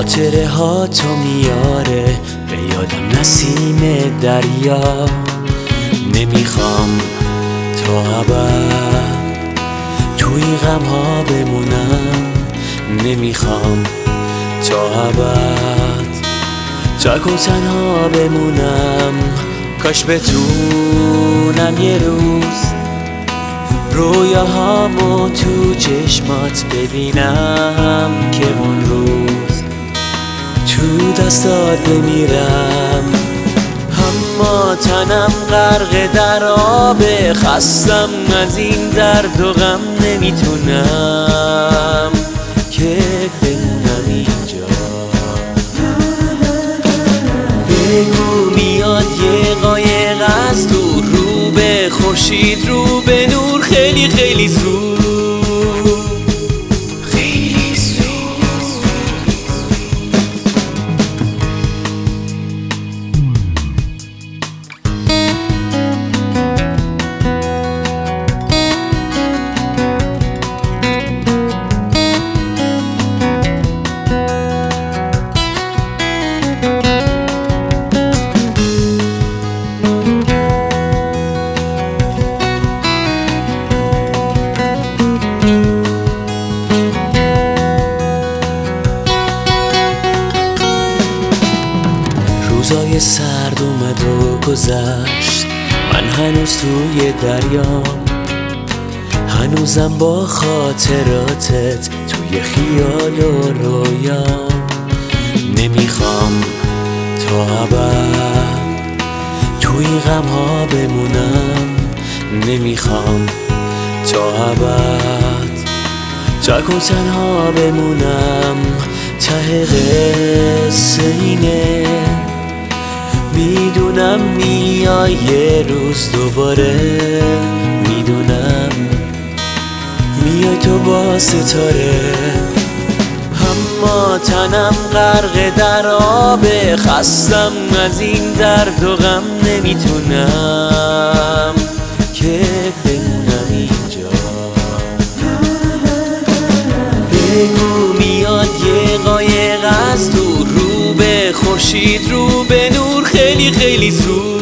خاطره ها تو میاره به یادم نسیم دریا. نمیخوام تا ابد توی غم ها بمونم، نمیخوام تا ابد تک و تنها بمونم. کاش بتونم یه روز رویاهامو تو چشمات ببینم که اون روز تو دستات بمیرم. اما تنم غرق در آب، خستم از این درد و غم، نمیتونم که بمونم اینجا. بگو میاد یه قایق از دور، رو به خورشید رو به نور، خیلی خیلی زود. روزای سرد اومد و گذشت، من هنوز توی دریام، هنوزم با خاطراتت توی خیال و رویام. نمیخوام تا ابد توی غم ها بمونم، نمیخوام تا ابد تک و تنها بمونم. ته قصه اینه، میدونم میای یه روز دوباره، میدونم میای تو با ستاره. اما تنم غرق در آب، خستم از این درد و غم، نمیتونم که بمونم اینجا. بگو میاد یه قایق از دور، رو به خورشید رو به نور، خیلی خیلی زود.